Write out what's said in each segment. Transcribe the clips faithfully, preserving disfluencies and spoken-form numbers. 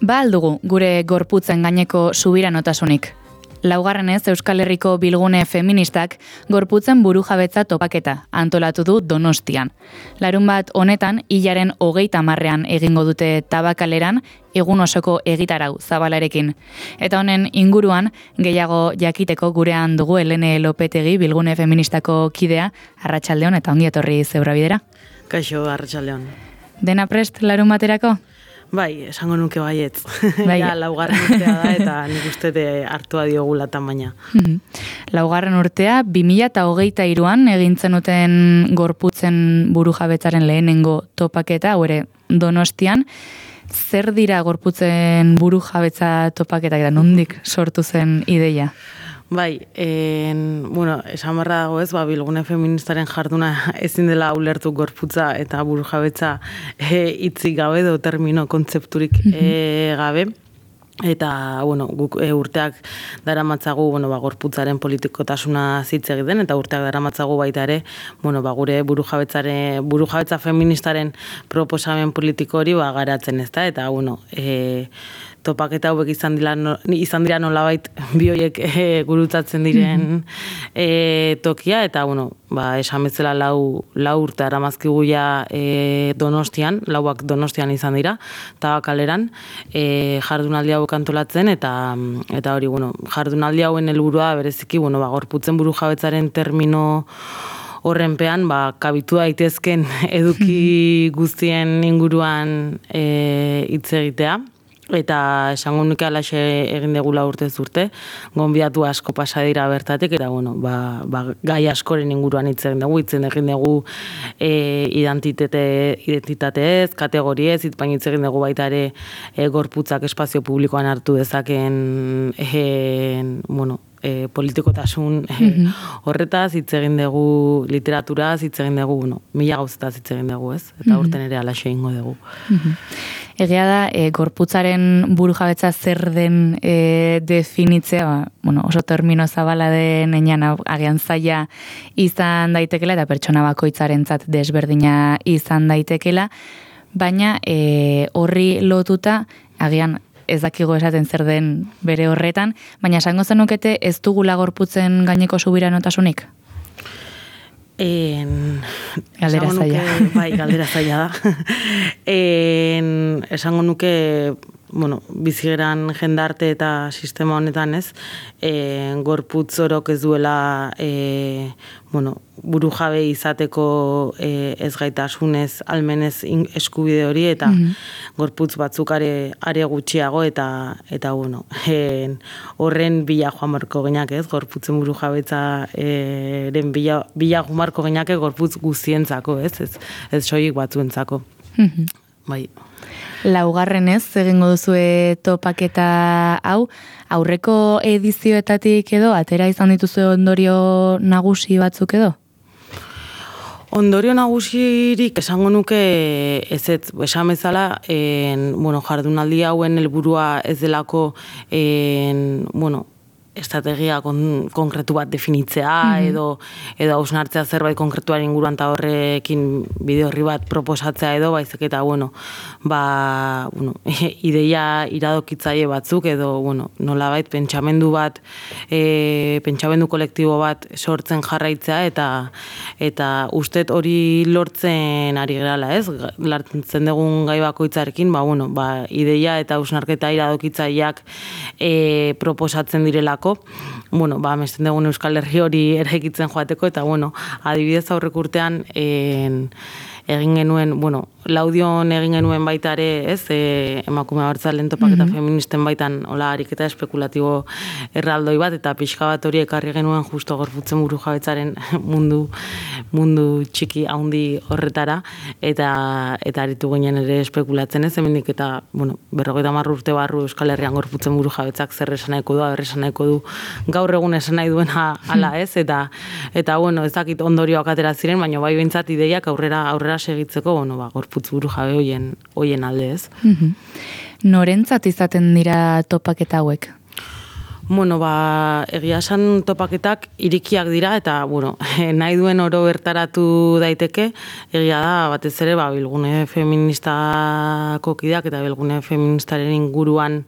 Ba aldugu gure gorputzen gaineko subiranotasunik. Laugarrenez, Euskal Herriko bilgune feministak gorputzen burujabetza topaketa antolatu du Donostian. Larun bat honetan, hilaren hogeita hamarrean egingo dute Tabakaleran, egun osoko egitarau zabalarekin. Eta honen inguruan, gehiago jakiteko gurean dugu Helene Lopetegi bilgune feministako kidea, arratsaldeon eta ongi etorri Zebrabidera. Kaixo, arratsaldeon. Dena prest larun baterako? Bai, esango nuke baietz. Bai. Ja, laugarren urtea da eta nik uste hartua diogula tamaina. Laugarren urtea, bi mila hogeita hiruan egintzen duten gorputzen burujabetzaren lehenengo topaketa, hau ere Donostian. Zer dira gorputzen burujabetza topaketa eta nondik sortu zen ideia? Bai, en, bueno, esan barra dago ez, ba, bilgune feministaren jarduna ezin dela ulertu gorputza eta burujabetza hitzik gabe edo termino kontzepturik e, gabe. Eta, bueno, guk e, urteak daramatzagu, bueno, ba, gorputzaren politikotasuna hitz egiten, eta urteak daramatzagu baita ere, bueno, ba, gure burujabetzare, burujabetza feministaren proposamen politiko hori ba, garatzen ez da, eta, bueno, e, topaketa hauek izan dira, izan dira nolabait bi horiek e, gurutzatzen diren e, tokia, eta, bueno, ba, esan bezala lau, lau urte aramazkigu ja e, Donostian, lauak Donostian izan dira, Tabakaleran, e, jardunaldi hauek antolatzen, eta, eta hori, bueno, jardunaldi hauen helburua bereziki, bueno, ba, gorputzen burujabetzaren termino horrenpean, ba, kabitu daitezken eduki guztien inguruan e, hitz egitea. Eta esango nuke alaxe egin degula urtez urte, gonbidatu asko pasa dira bertatik, eta bueno, ba, ba, gai askoren inguruan hitz egin dugu, hitz egin dugu e, identitate, identitateez, kategoriez, hitz baina hitz egin dugu baita ere e, gorputzak espazio publikoan hartu dezaken e, bueno, E, politikotasun e, mm-hmm. horretaz, hitz egin dugu literaturaz, hitz egin dugu, bueno, mila gauzetaz hitz egin dugu, ez? Eta mm-hmm. urten ere alaxe ingo dugu. Mm-hmm. Egia da, e, gorputzaren burujabetza zer den e, definitzea, ba, bueno, oso termino zabala den enean agian zaila izan daitekela, eta pertsona bakoitzarentzat desberdina izan daitekela, baina e, horri lotuta, agian ez dakigo esaten zer den bere horretan, baina esango zenukete ez dugula gorputzen gaineko subiranotasunik? En, galdera zaila. Bai, galdera zaila da. En, esango nuke, bueno, bizigeran jendarte eta sistema honetan ez, e, gorputz orok ez duela e, bueno, burujabe izateko e, ez gaitasunez almenez eskubide hori, eta mm-hmm. gorputz batzuk are, are gutxiago, eta, eta bueno, en, horren bila joan marko genak ez, gorputzen burujabetza eren bila, bila joan marko genak gorputz guztientzako ez, ez, ez soilik batzuentzako. Mm-hmm. Bai. Laugarrenez, egingo duzue topaketa hau, aurreko edizioetatik edo, atera izan dituzu ondorio nagusi batzuk edo? Ondorio nagusirik esango nuke ez ez, esan bezala, en, bueno, jardunaldi hauen helburua ez delako, en, bueno, estrategia kon, konkretu bat definitzea, mm-hmm. edo edo hausnartzea zerbait konkretuaren inguruan eta horrekin bide horri bat proposatzea edo, baizik eta, bueno, ba, bueno, ideia iradokitzaile batzuk edo, bueno, nolabait pentsamendu bat, e, pentsamendu kolektibo bat sortzen jarraitzea, eta eta ustet hori lortzen ari gerala, ez? Lartzen dugun gai bakoitzarekin, ba, bueno, ba, ideia eta hausnarketa iradokitzaileak e, proposatzen direlako. Bueno, ba, mesten dugun Euskal Herri hori eraikitzen joateko, eta, bueno, adibidez aurrek urtean en, egin genuen, bueno, laudion egin genuen baita ere, ez, e, emakume abertzalen topaketa mm-hmm. feministen baitan, hola, ariketa espekulatibo erraldoi bat, eta pixka bat hori ekarri genuen justo gorputzen burujabetzaren mundu, mundu txiki handi horretara, eta eta aritu ginen ere espekulatzen ez, hemendik eta, bueno, berrogeita hamar urte barru Euskal Herrian gorputzen burujabetzak zer esan nahiko du, ber esan nahiko du, gaur egun esan nahi duena hala ez, eta, eta bueno, ez dakit ondorioak atera ziren, baina bai behintzat ideiak aurrera, aurrera segitzeko, bueno, ba, gorputz burujabe hoien, hoien alde ez. Mm-hmm. Norentzat izaten dira topaketa hauek? Bueno, ba, egia esan topaketak irikiak dira, eta, bueno, nahi duen oro bertaratu daiteke, egia da, batez ere, ba, bilgune feministako kideak, eta bilgune feministaren inguruan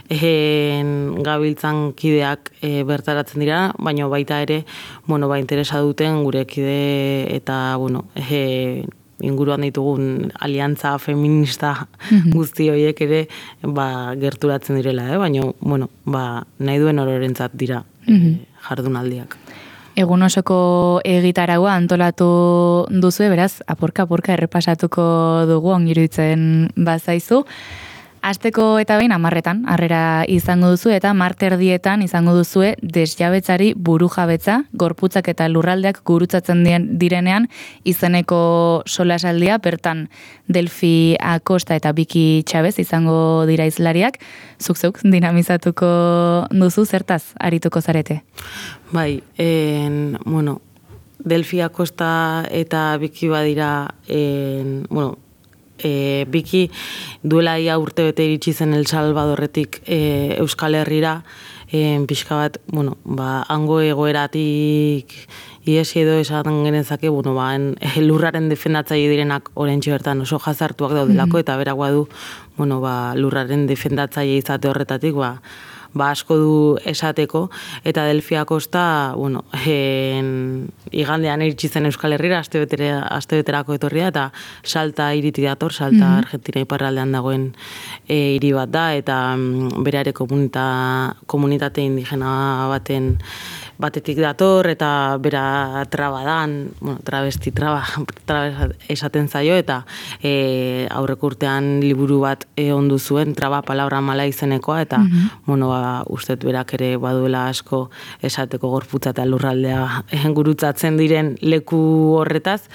en, gabiltzan kideak e, bertaratzen dira, baina baita ere, bueno, ba, interesa duten gure kide, eta, bueno, e, inguruan ditugun aliantza feminista guzti horiek ere ba, gerturatzen direla, eh? Baina, bueno, ba, nahi duen ororentzat dira eh, jardunaldiak. Egun osoko egitaragua antolatu duzu, beraz, apurka-apurka errepasatuko dugu, ongiruditzen bazaizu. Asteko eta behin amarretan, harrera izango duzu, eta marterdietan izango duzue desjabetzari burujabetza, gorputzak eta lurraldeak gurutzatzen direnean izeneko solasaldia, bertan Delfi Acosta eta Biki Chavez izango dira izlariak, zuk-zuk dinamizatuko duzu, zertaz arituko zarete? Bai, en, bueno, Delfi Acosta eta Biki badira, en, bueno, E, Biki duela ia urte bete iritsi zen El Salvadorretik e, Euskal Herrira, e, pixka bat, bueno, ba, hango egoeratik iesi edo esan genezake, bueno, ba, en, lurraren defendatzaile direnak oraintxe bertan oso jazartuak daudelako, eta berak badu, bueno, ba, lurraren defendatzaile izate horretatik, ba, ba asko du esateko, eta Delfi Acosta, bueno, en, igandean iritsi zen Euskal Herrira, astebeterako etorria, eta Salta iriti dator, Salta mm-hmm. Argentina iparraldean dagoen e, hiri bat da, eta mm, bere ere komunita, komunitate indigena baten batetik dator, eta bera traba dan, bueno, travesti traba, traba esaten zaio, eta e, aurreko urtean liburu bat e, ondu zuen, traba palabra mala izenekoa, eta, mm-hmm. bueno, ba, ustet berak ere baduela asko esateko gorputza eta lurraldea gurutzatzen diren leku horretaz,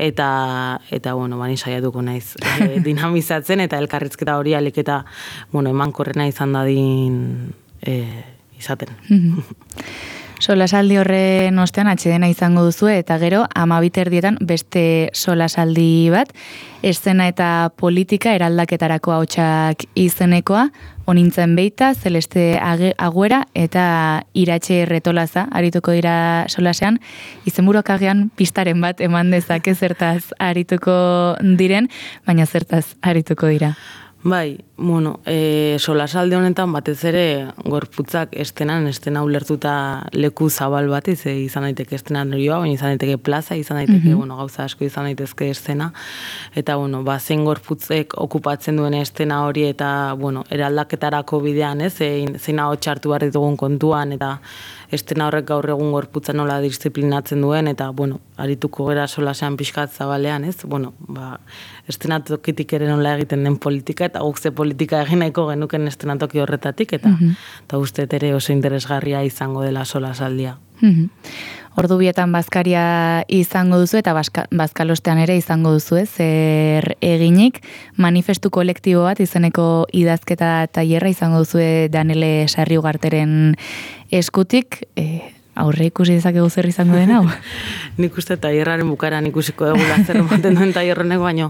eta, eta bueno, bani saiatuko naiz e, dinamizatzen, eta elkarrizketa hori alik eta, bueno, emankorrena izan dadin e, izaten. Mm-hmm. Solasaldi horren ostean atsedena izango duzu, eta gero amabiterdietan beste solasaldi bat, eszena eta politika eraldaketarako ahotsak izenekoa, onintzen beita, Celeste Aguera eta Iratxe Retolaza, arituko dira solasean, izenburuak agian pistaren bat eman dezake zertaz arituko diren, baina zertaz arituko dira. Bai, bueno, e, solasalde honetan batez ere gorputzak estenan, estena ulertuta leku zabal bat, e, izan daiteke estena norioa, baina izan daiteke plaza, izan daiteke, mm-hmm. bueno, gauza asko izan daitezke estena, eta, bueno, ba, zein gorputzek okupatzen duen estena hori, eta, bueno, eraldaketarako bidean, ez, zein, zein hau txartu behar ditugun kontuan, eta estena horrek gaur egun gorputza nola disiplinatzen duen, eta, bueno, arituko gera solasean pixkat zabalean, ez, bueno, ba, estenatokitik ere nola egiten den politika, eta guk ze politika egineko genuken estenatoki horretatik, eta mm-hmm. eta uste ere oso interesgarria izango dela solasaldia. Mm-hmm. Ordu bietan bazkaria izango duzu, eta bazka, bazkalostean ere izango duzu, zer eginik, manifestu kolektibo bat izeneko idazketa tailerra izango duzu Danele Sarriugarteren eskutik, e, aurre ikusi dezakegu zer izango den hau? Nik uste tailerraren bukaran ikusiko dugu zer ematen duen tailerronek, baino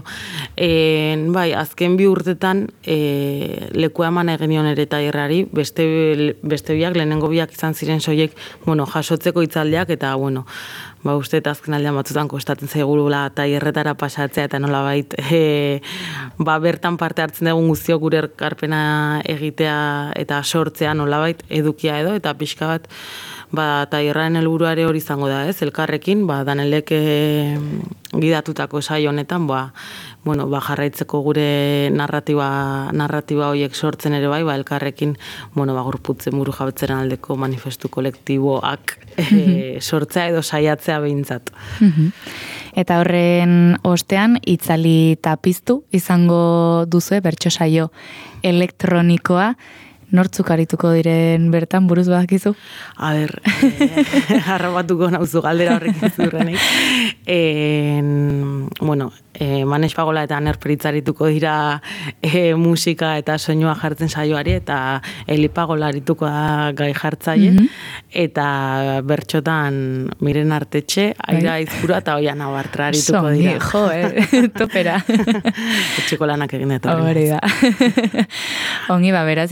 e, bai, azken bi urtetan e, lekua eman egenion ere tailerrari, beste, beste biak, lehenengo biak izan ziren soiek, bueno, jasotzeko hitzaldiak, eta, bueno, ba, uste eta azken aldean batzutan kostatzen zaigula tailerretara pasatzea, eta nola bait, e, ba, bertan parte hartzen dugun guztiok gure ekarpena egitea eta sortzea nola bait, edukia edo, eta pixka bat, ba, tailerraren helburuare hori izango da, ez, elkarrekin, ba, Danelek e, gidatutako saio honetan, ba, bueno, ba, jarraitzeko gure narratiba, narratiba horiek sortzen ere bai, ba, elkarrekin, bueno, ba, gorputzen buru jabetzaren aldeko manifestu kolektiboak e, sortzea edo saiatzea behintzat. Eta horren ostean, itzali tapiztu izango duzue bertso saio elektronikoa, nortzuk arituko diren bertan buruz badakizu? A ber, eh, harrapatuko nauzu galdera horrekin zurrenik. Eh, bueno, eh, Manes Pagola eta Aner Peritz arituko dira eh, musika eta soinua jartzen saioari, eta Eli Pagola arituko da gai jartzaile, mm-hmm. eta bertxotan Miren Artetxe, Aira Aizpura eta Oiana Bartra arituko dira. Songi, jo, eh? Topera. Etxeko lanak egin etorri. Hori da. Ongi, ba, beraz, izango duzu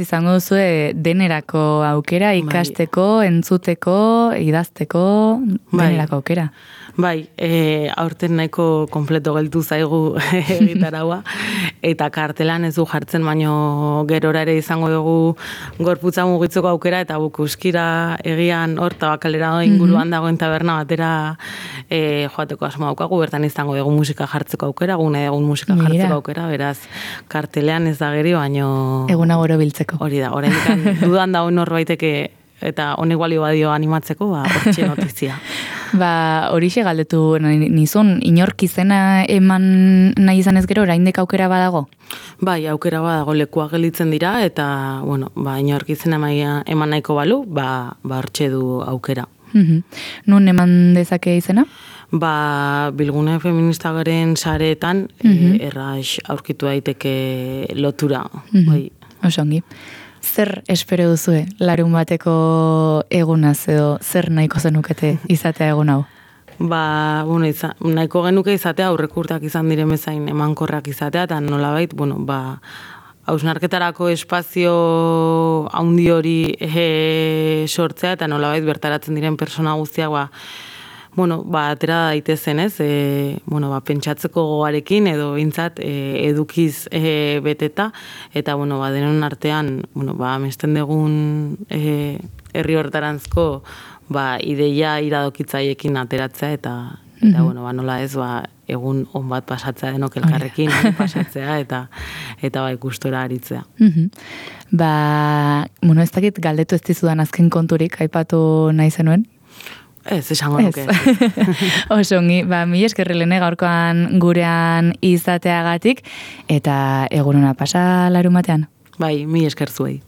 duzue denerako aukera, ikasteko, bai. Entzuteko, idazteko, denerako aukera. Bai, e, aurten nahiko kompleto geltu zaigu gitaraua, eta kartelan ez du jartzen, baino gerora ere izango dugu gorputza mugitzeko aukera, eta bukuskira egian hor tabakalera inguruan mm-hmm. dagoen taberna batera e, joateko asmo daukagu, bertan izango dugu musika jartzeko aukera, gune egun musika Mira. jartzeko aukera, beraz kartelean ez da geri, baino... Eguna goro biltzeko. Hori da, oraindik dudan dago norbaiteke eta honek balio badio animatzeko, ba, hortxe notizia. Ba, horixe galdetu nizun, inork izena eman nahi izan ez gero, oraindik aukera badago? Bai, aukera badago, lekua gelitzen dira, eta, bueno, ba, inork izena eman nahiko balu, ba, ba hortxe du aukera. Mm-hmm. Nun eman dezake izena? Ba, bilgune feminista garen sareetan, mm-hmm. e, erraz aurkitu daiteke lotura. Mm-hmm. Bai. Osongi. Zer espero duzue larun bateko egunaz edo zer nahiko zenukete izatea egun hau? Ba, bueno, iza, nahiko genuke izatea aurrekurtak izan diren bezain emankorrak izatea, eta nolabait, bueno, ba, hausnarketarako espazio haundi hori e, sortzea, eta nolabait bertaratzen diren persona guztiak, ba, bueno, ba, atera daitezen, ez? E, bueno, ba, pentsatzeko gogarekin edo bintzat e, edukiz e, beteta, eta, bueno, ba, denon artean, bueno, ba, amesten dugun e, herri hortarantzko, ba, ideia iradokitzaiekin ateratzea, eta, eta mm-hmm. bueno, ba, nola ez, ba, egun on bat pasatzea denok elkarrekin, oh, pasatzea, eta, eta ba, ikustora aritzea. Mm-hmm. Ba, bueno, ez dakit galdetu ez dizudan azken konturik, aipatu nahi zenuen? Ez, esango nuke. Osongi, ba, mi eskerrilene gaurkoan gurean izateagatik, eta egun ona pasa larun batean. Bai, mi esker zuei.